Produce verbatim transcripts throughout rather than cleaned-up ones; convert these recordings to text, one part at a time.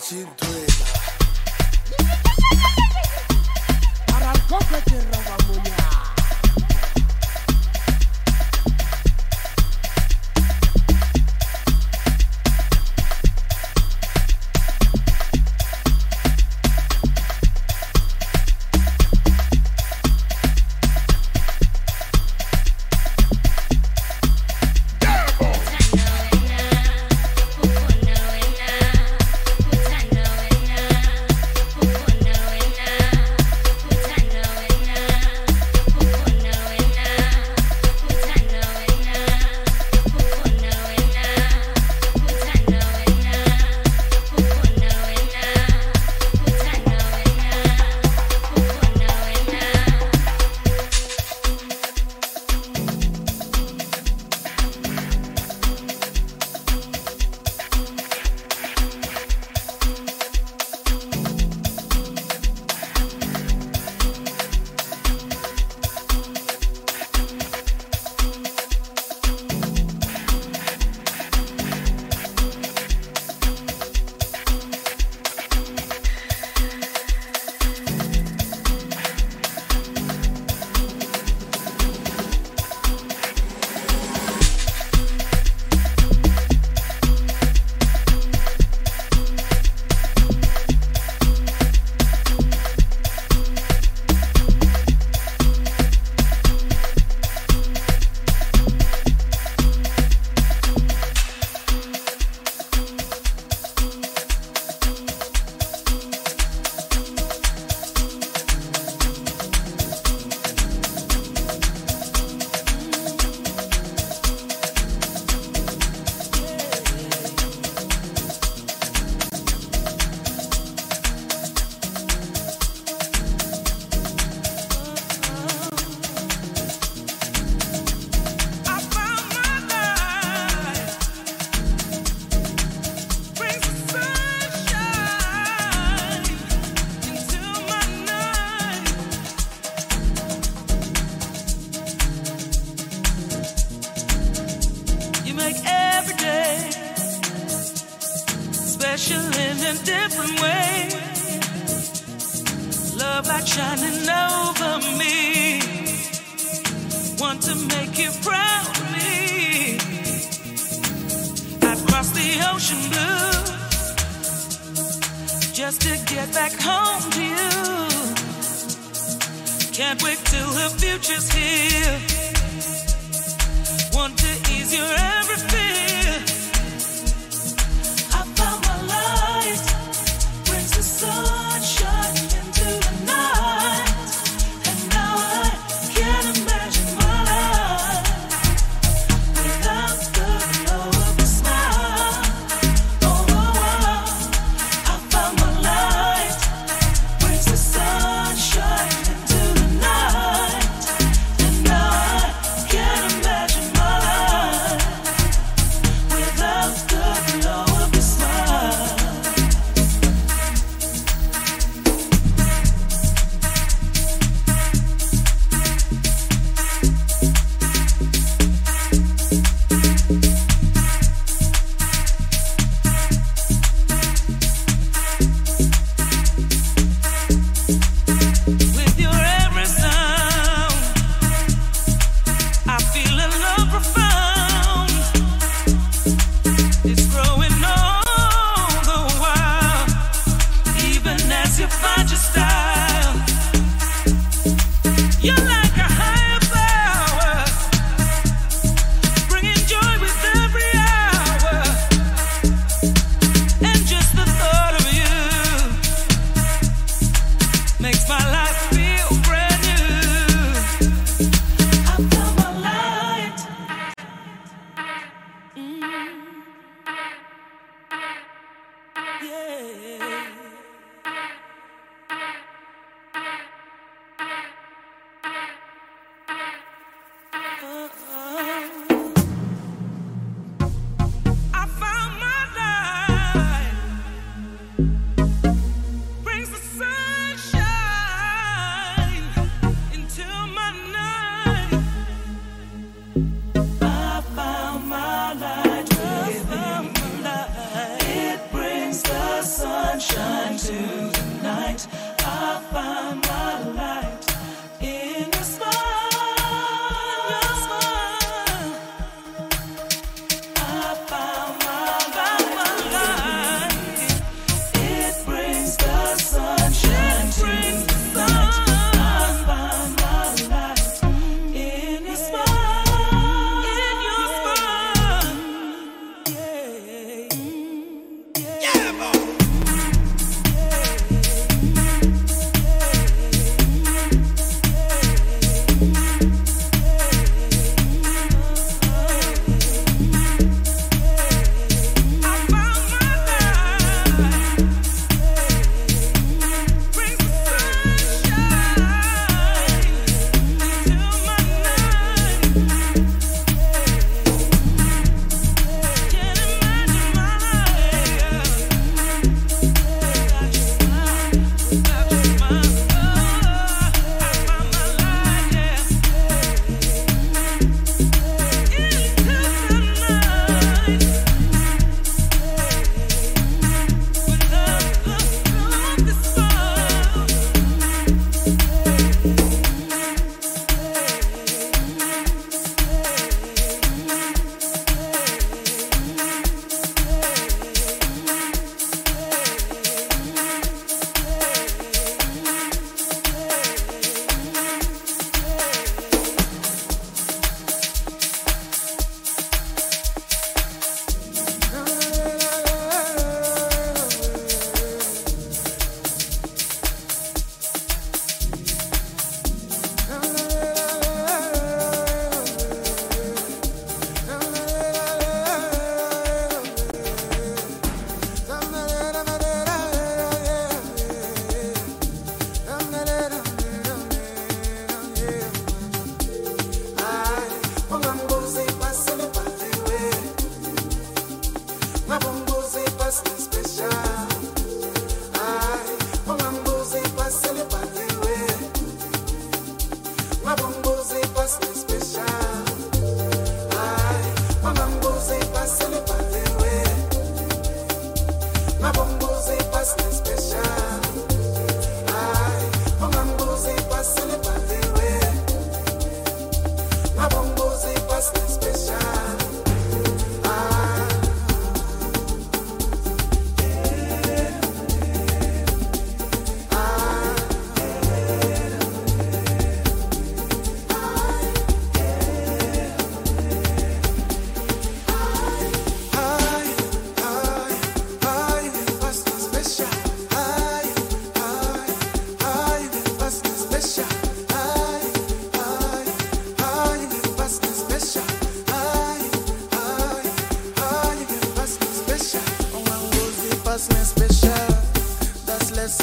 chintwena aralcoco te roba muña.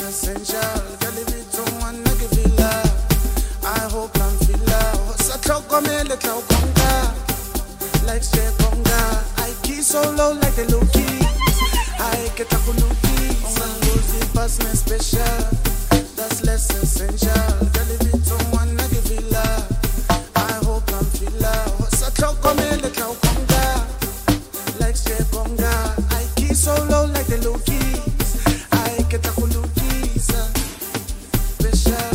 essential. Girl, if you don't wanna give you love, I hope I'm feel love. Sa toko me le tau konga, like straight konga. I key so low like the low keys. I get a kuluki, some music pass me special. That's less essential. Girl, if you don't wanna give you love, I hope I'm feel love. Sa toko me le tau konga, like straight konga. I key so low like the low keys. I get a kuluki, some special.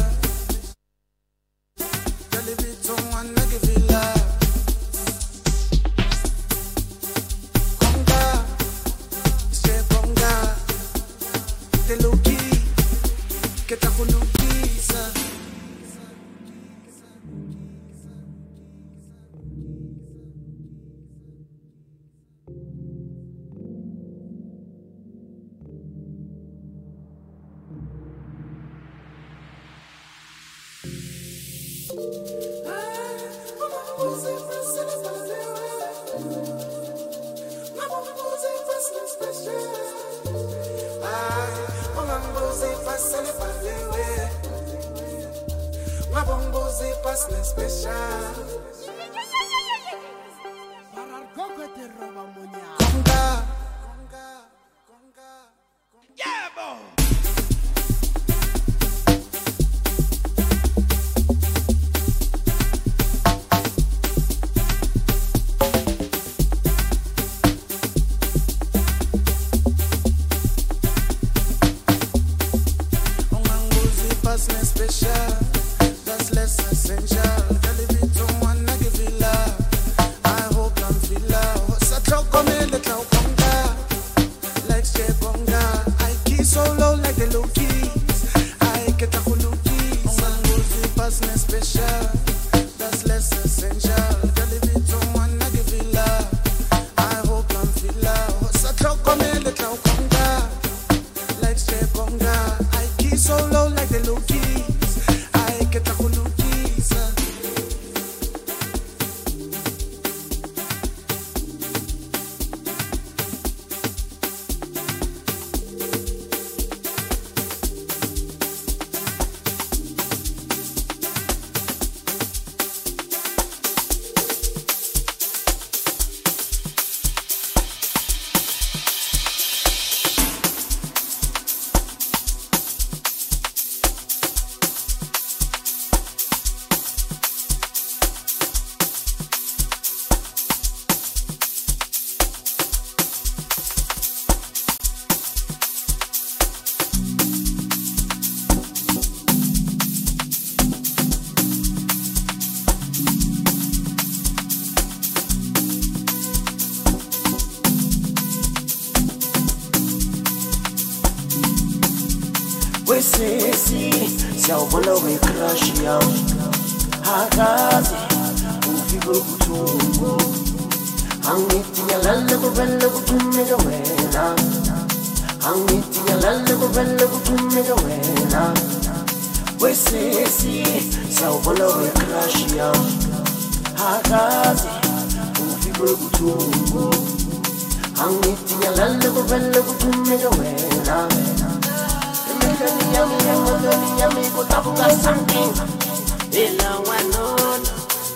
Girl, if you don't wanna give you love, konga, straight konga, the low key, get a kuluki, some. Para el coco te roba muñeca. Conga, conga, conga, conga. Yeah, boy. Special, that's less essential. Girl, if you don't wanna give you love, I hope I'm feel love. Sa toko me le tau konga, like straight bonga. I key so low like the low keys. I get a kuluki, some music pass me special. That's less essential. Girl, if you don't wanna give you love, I hope I'm feel love. Sa toko me le tau konga, like straight bonga. I key so low like the low keys. I get a kuluki, son. We say, see, siyawubona we crush yam. Hakazi, ufigo kutungu. Hangiti nyalala kubela kutumega wena. Hangiti nyalala kubela kutumega wena. We say, see, siyawubona we crush yam. Hakazi, ufigo kutungu. Hangiti nyalala kubela kutumega wena. Yummy, yummy, yummy, go tabuka something. Ela wanono,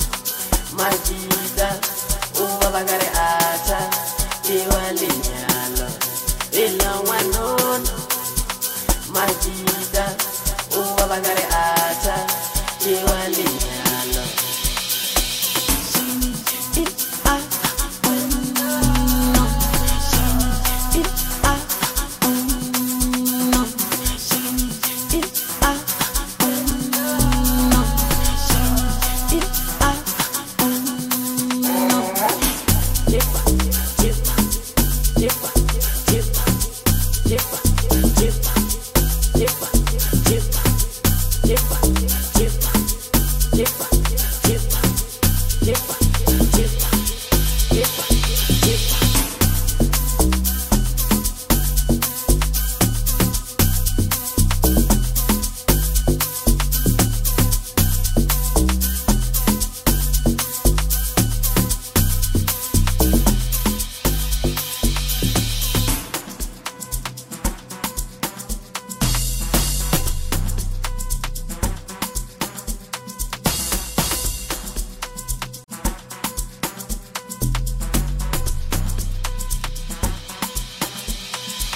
majida, uwa bagare ata, iwali nyalo. Ela wanono, majida, uwa bagare ata, iwali nyalo. Dip,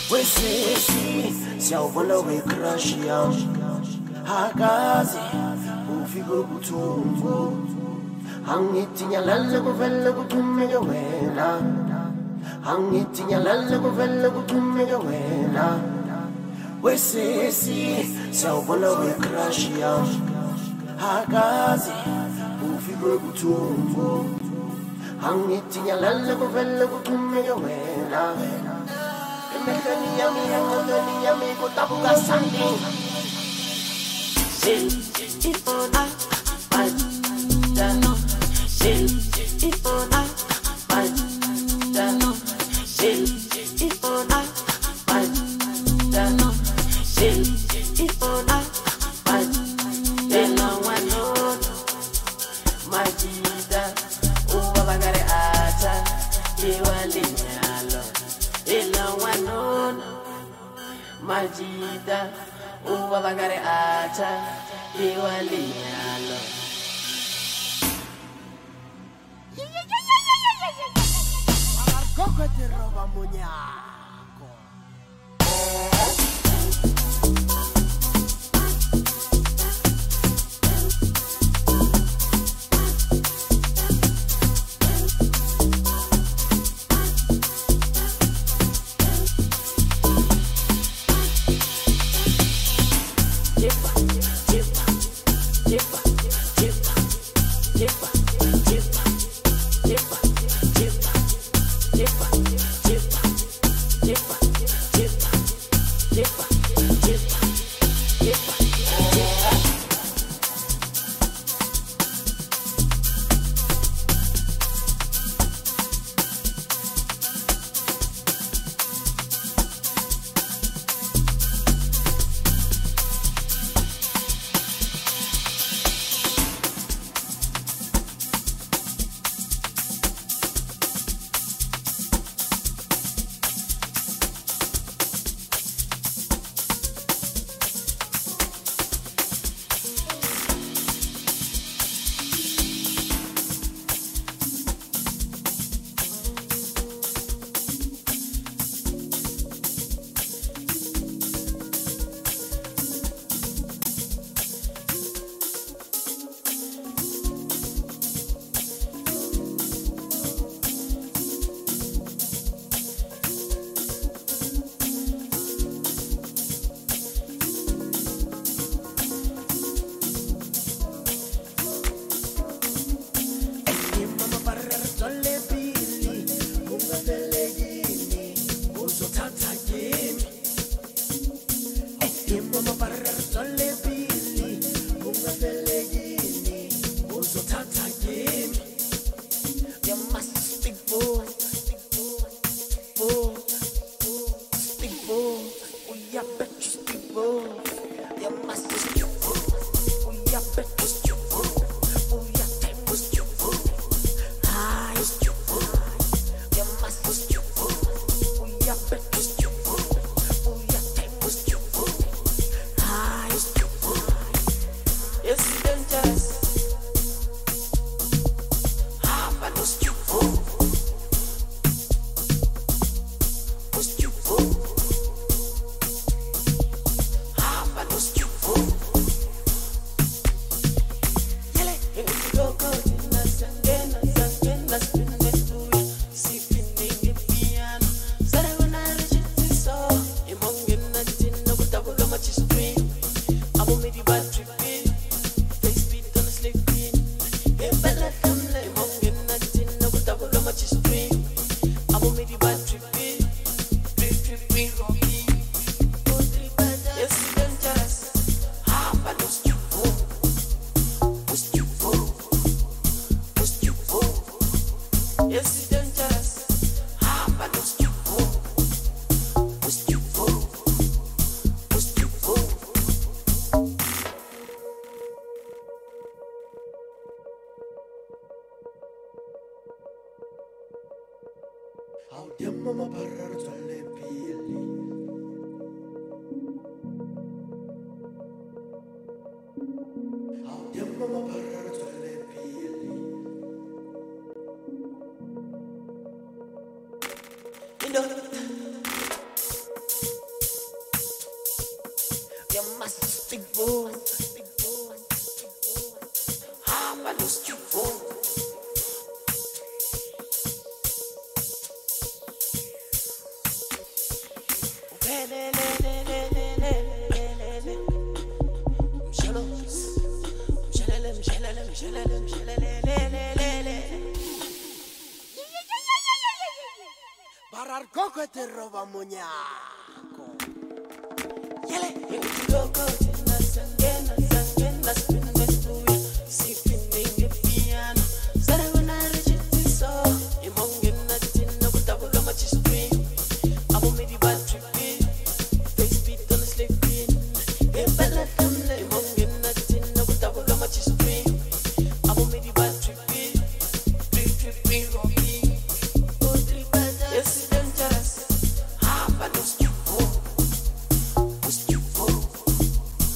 wesisi siyawubona we-crush yami akaze ufike ubuthumbu angithi nyalala kuvele kuxhumeke wena angithi nyalala kuvele kuxhumeke wena wesisi siyawubona we-crush yami akaze ufike ubuthumbu angithi nyalala kuvele kuxhumeke wena emehlweni yami engqondweni yami kutabuka something Sil, ipona, pantano Sil, ipona, pantano Sil, ipona, pantano Sil, ipona, pantano Wanono, majida Uwabagare ata, iwalinyalo Ila wanono, majida Uwabagare ata, iwalinyalo Coco te roba muñeco. Mama parrar sulle pili Mama parrar sulle pili You know Mastic boom. I'm a lost you boom. Bararco que te roba muñeco. Yele, loco, na sangue, na sangue, na spinne stuia, si finne in piano. Sare una recite so, e monge na tinna buta bulo ma ci stui. Amo me di bad trip, face beat on the slip in. E bella tamle, e monge na tinna buta bulo ma ci stui. Amo me di bad trip, trip trip rocking. Oh trip bad, yes dangerous. Ah, but lost you.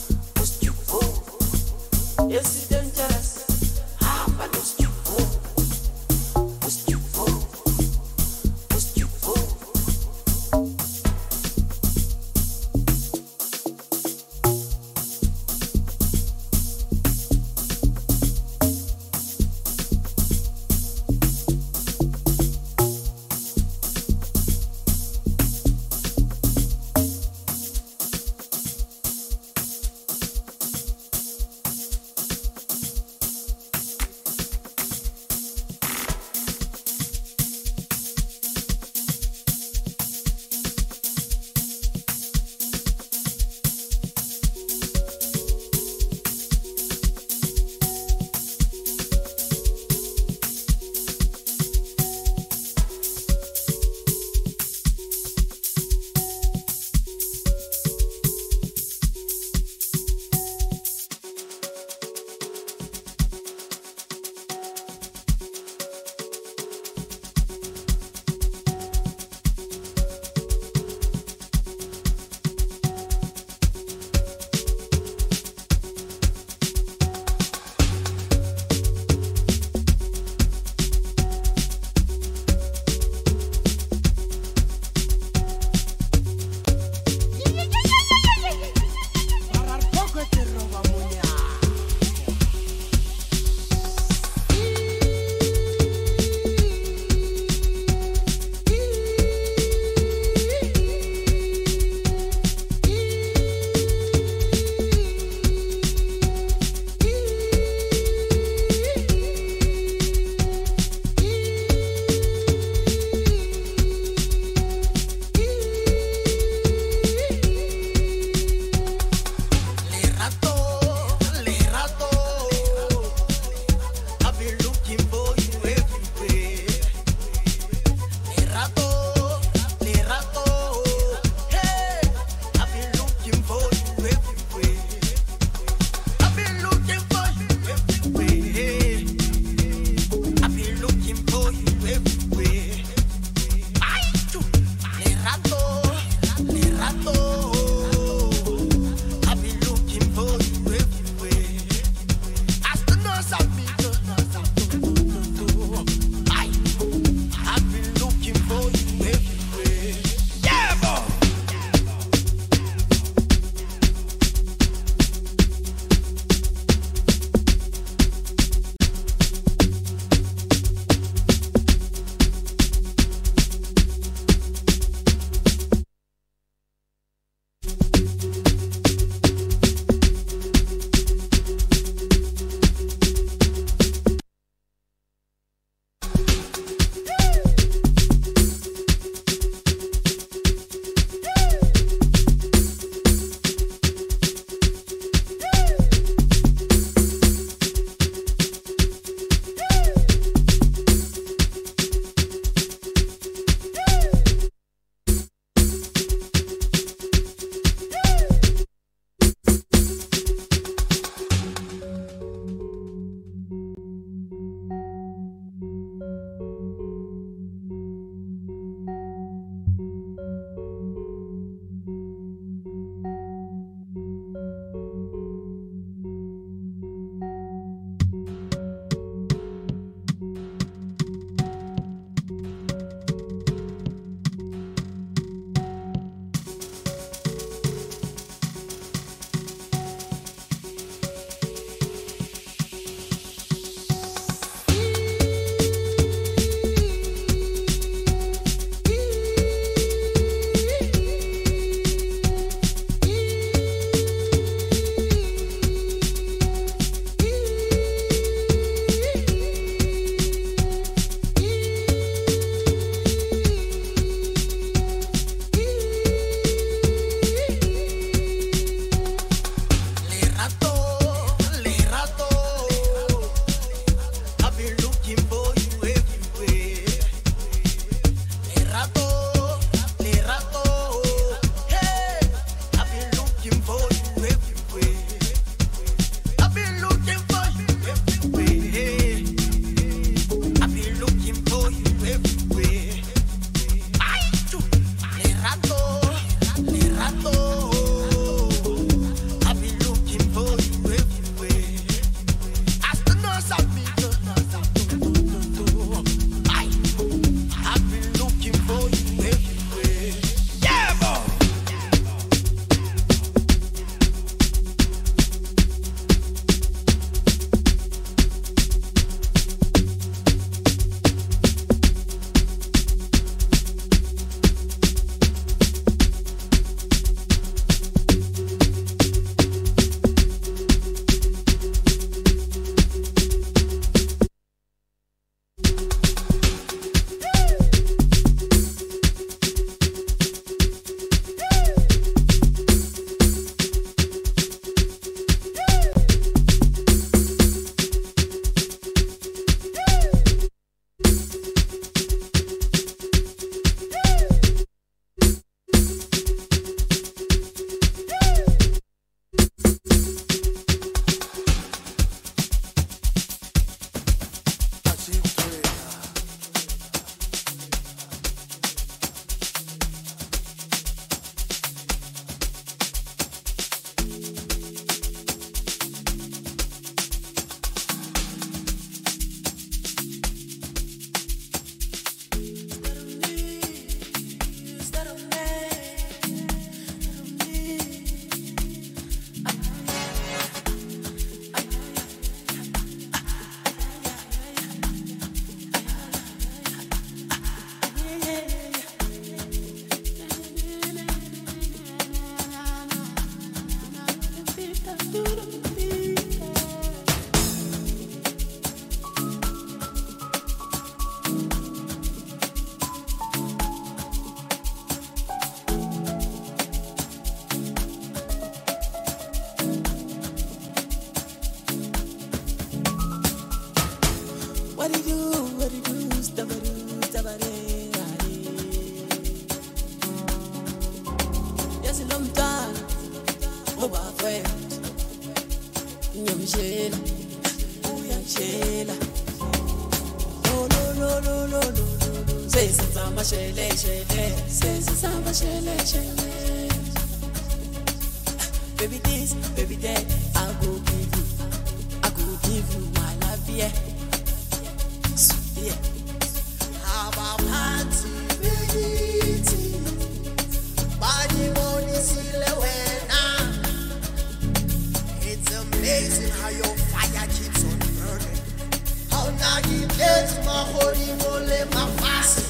ubafethu ngiyamshela uyangishela lo lo lo lo lo lo sesenza amashele shele sesenza amashele shele baby this baby that I go give you I go give you my love yeah yeah abaphansi bekithi bangibonisile wena. It's amazing how your fire keeps on burning. How nagigets mahori mole mafasi.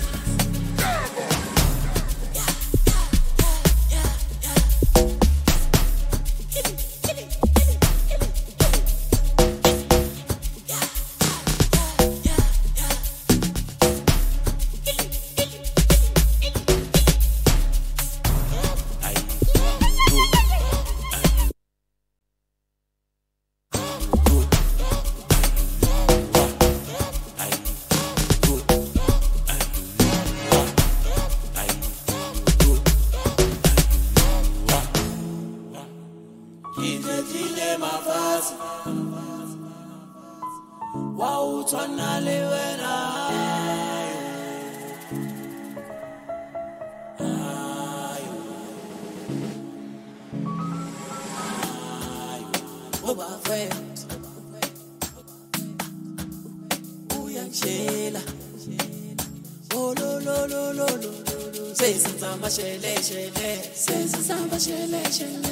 uyangishela oh lo lo lo lo lo sesenza amashele shele sesenza amashele shele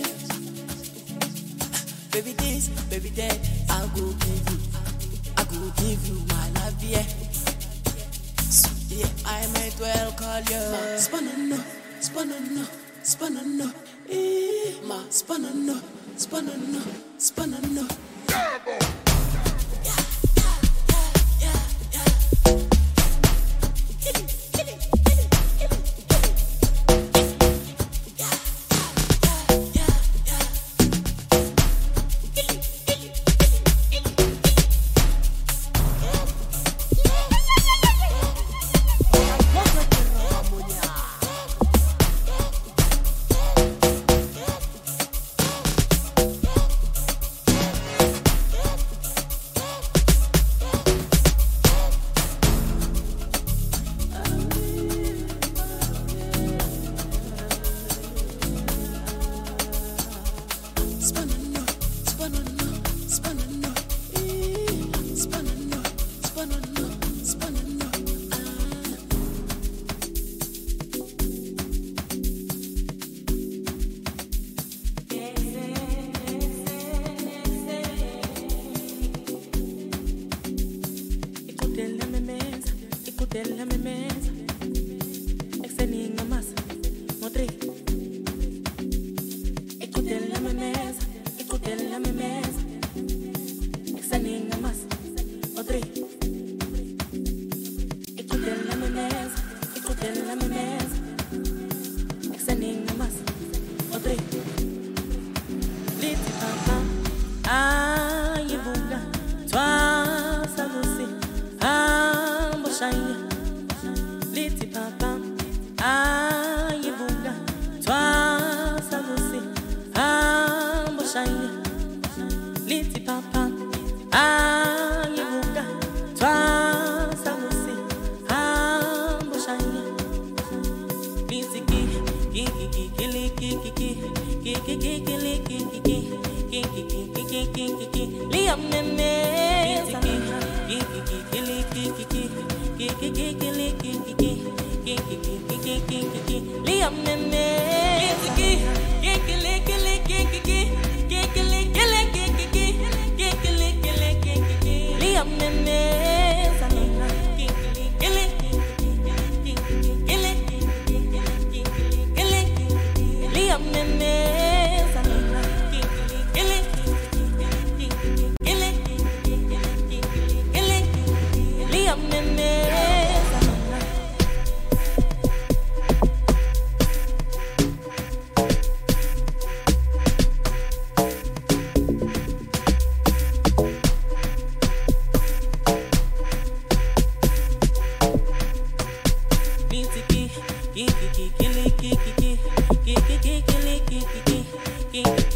baby this baby that I go give you I go give you my love yeah yeah I might well call you spanana spanana spanana eh ma spanana spanana spanana Kiki, kiki, kiki, kiki, kiki, kiki, kiki, kiki, kiki, kiki,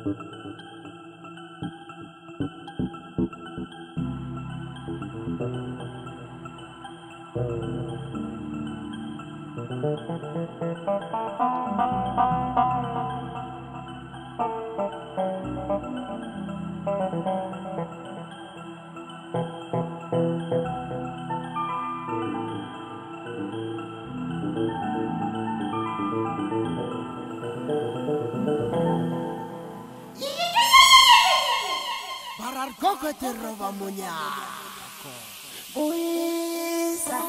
Barar koko te roba munya. Uisa.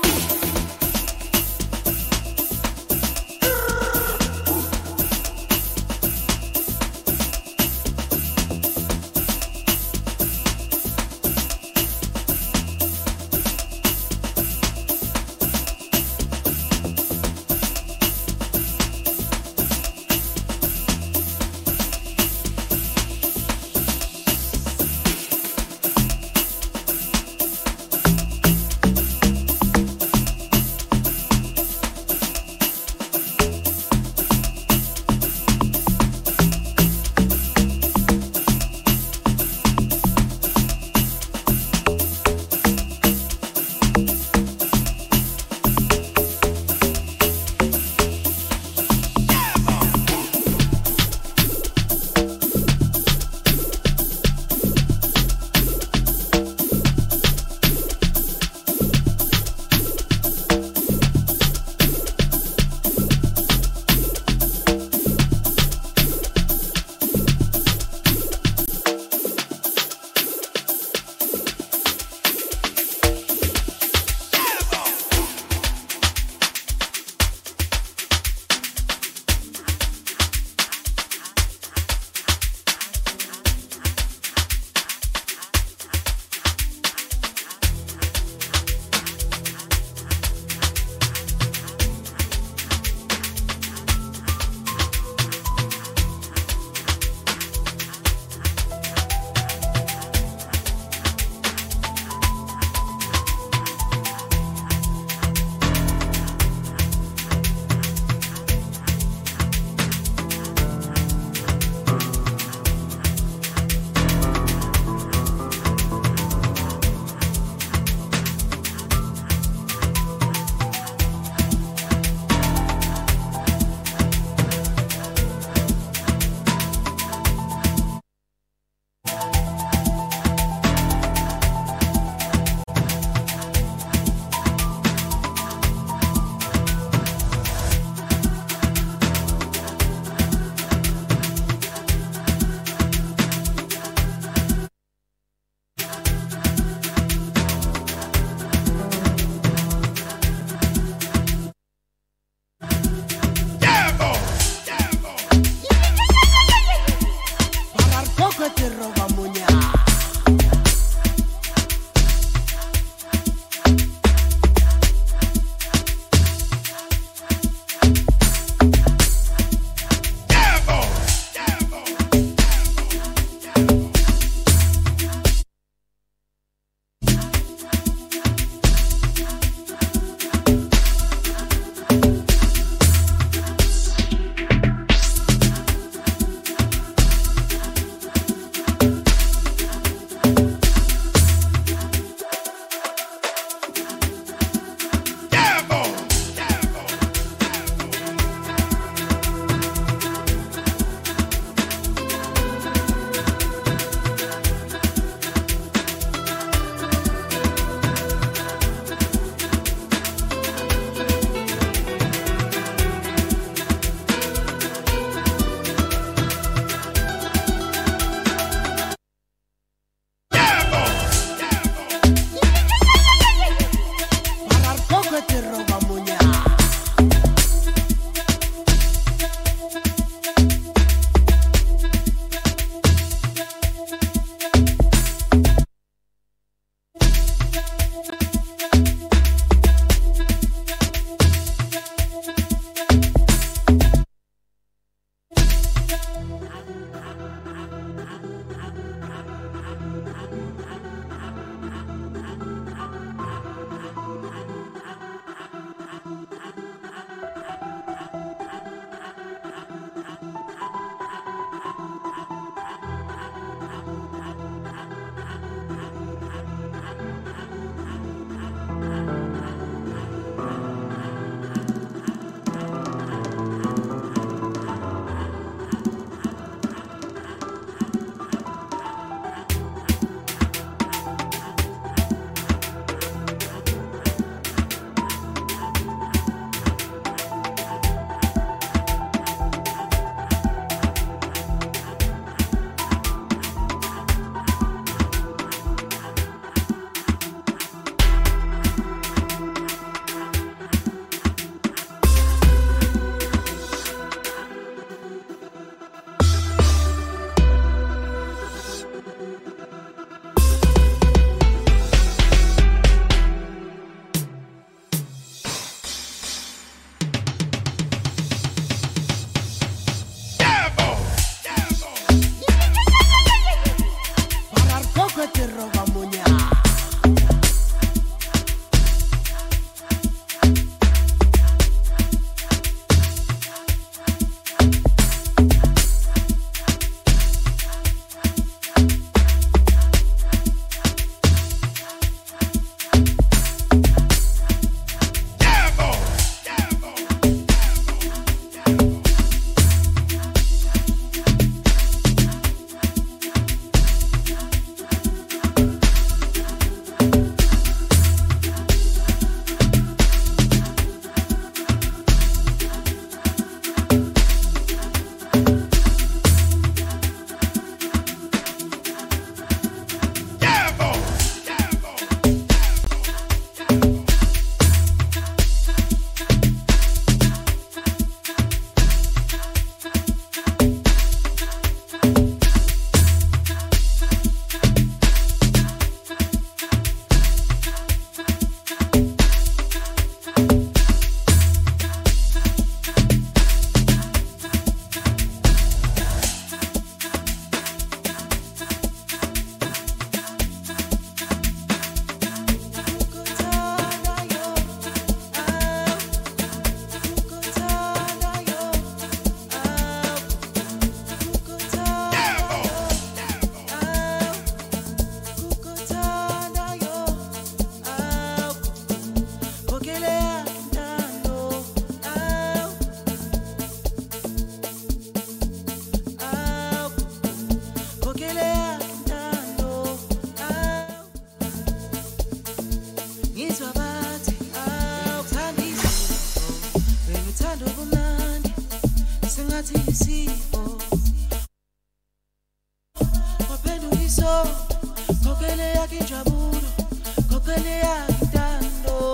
liso kokele yakinjabulo kokele yakintando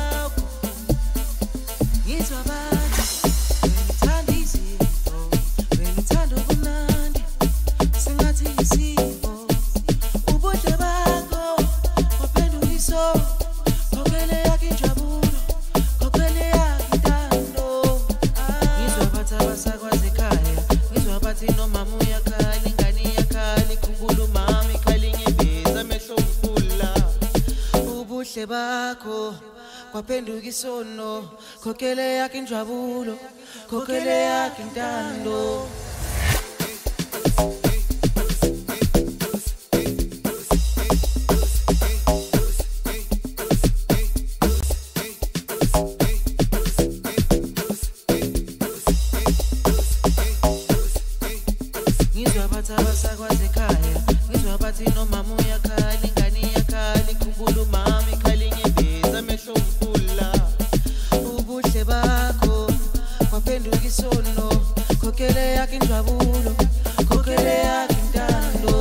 ngizwa bathi ngithanda izifo ngithanda ubunandi sengathi isifo ubuhle bakho waphendula iso kokele yakinjabulo kokele yakintando ngizwa bathi abasakwazi ekhaya ngizwa bathi nomama uyakhala ingane iyakhala ikhumbula umama ikhala inyembezi amehlo umfula ubuhle bakho kwaphenduka isono kokele yakinjabulo kokele yakintando ngizwa bathi abasakwazi ekhaya ngizwa bathi nomama uyakhala ingane iyakhala ikhumbula umama ikhala inyembezi amehlo umfula ubuhle bakho kwaphenduka isono kokele yakinjabulo kokele yakintando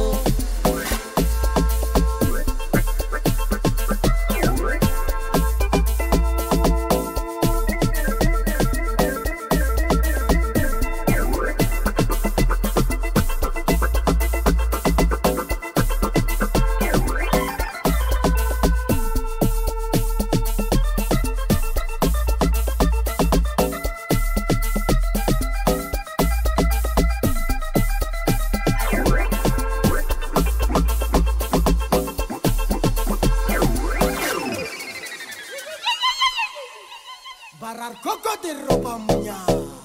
Barar coco de ropa muña.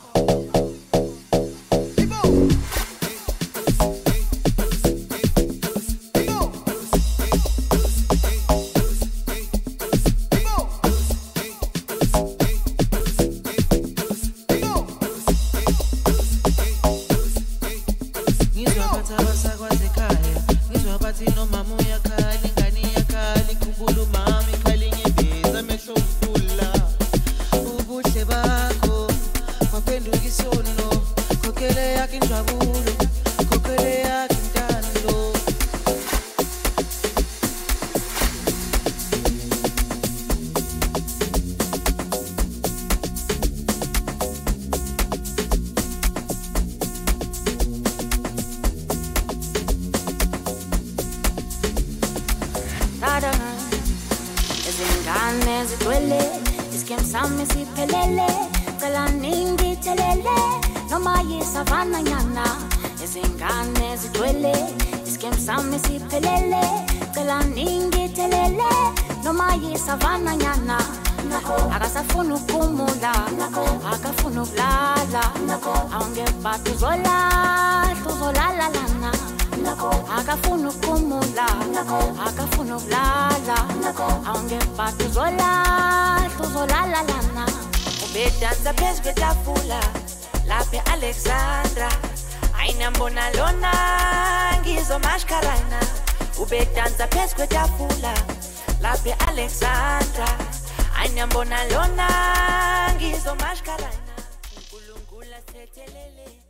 ngizwa bathi abasakwazi ekhaya ngizwa bathi nomama uyakhala ingane iyakhala ikhumbula umama ikhala inyembezi amehlo umfula ubuhle bakho kwaphenduka isono kokele yakinjabulo kokele yakintando izingane zigcwele iskem sami siphelele cela ningithelele noma yisavana nyana izingane zigcwele iskem sami siphelele cela ningithelele noma yisavana nyana akasafuna ukumula akafuna ukulala awungebhadi uzolala uzolala lana akafuna ukumula akafuna ukulala awungebhadi uzolala uzolala lana ubedansa phezu kwetafula lapha e-Alexandra ayinambona lona ngizomashkarana ubedansa phezu kwetafula lapha e-Alexandra ayinambona lona ngizomashkarana uNkulunkulu asethelele